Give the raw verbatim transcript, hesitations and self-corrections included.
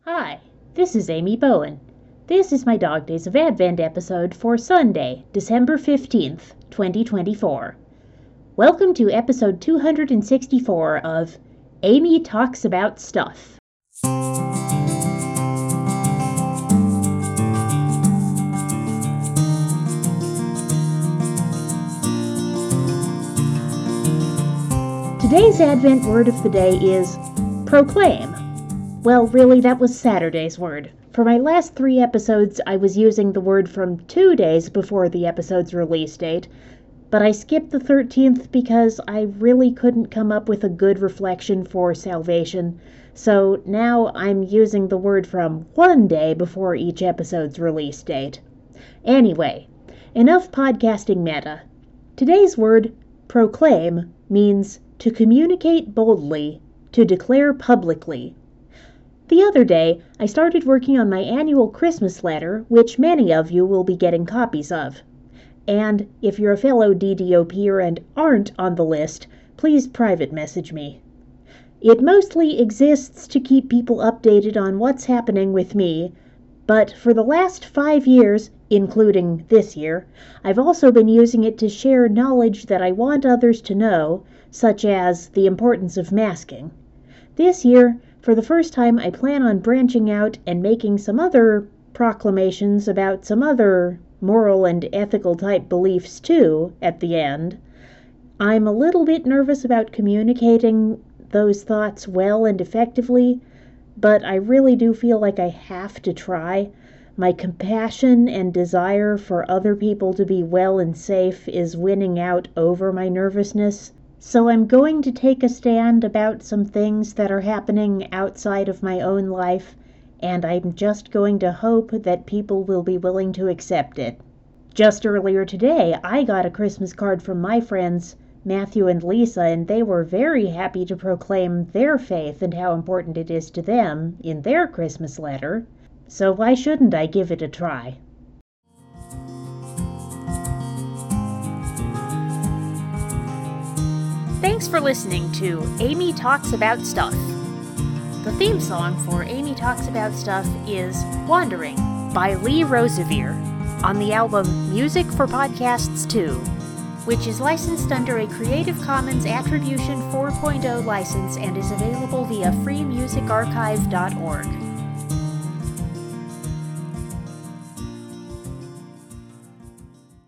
Hi, this is Amy Bowen. This is my Dog Days of Advent episode for Sunday, December fifteenth, twenty twenty-four. Welcome to episode two hundred sixty-four of Amy Talks About Stuff. Today's Advent word of the day is proclaim. Well, really, that was Saturday's word. For my last three episodes, I was using the word from two days before the episode's release date, but I skipped the thirteenth because I really couldn't come up with a good reflection for salvation, so now I'm using the word from one day before each episode's release date. Anyway, enough podcasting meta. Today's word, proclaim, means to communicate boldly, to declare publicly. The other day, I started working on my annual Christmas letter, which many of you will be getting copies of. And if you're a fellow DDOPer and aren't on the list, please private message me. It mostly exists to keep people updated on what's happening with me, but for the last five years, including this year, I've also been using it to share knowledge that I want others to know, such as the importance of masking. This year, for the first time, I plan on branching out and making some other proclamations about some other moral and ethical type beliefs too at the end. I'm a little bit nervous about communicating those thoughts well and effectively, but I really do feel like I have to try. My compassion and desire for other people to be well and safe is winning out over my nervousness. So I'm going to take a stand about some things that are happening outside of my own life, and I'm just going to hope that people will be willing to accept it. Just earlier today, I got a Christmas card from my friends Matthew and Lisa, and they were very happy to proclaim their faith and how important it is to them in their Christmas letter. So why shouldn't I give it a try? Thanks for listening to Amy Talks About Stuff. The theme song for Amy Talks About Stuff is Wandering by Lee Rosevere on the album Music for Podcasts two, which is licensed under a Creative Commons Attribution four point oh license and is available via free music archive dot org.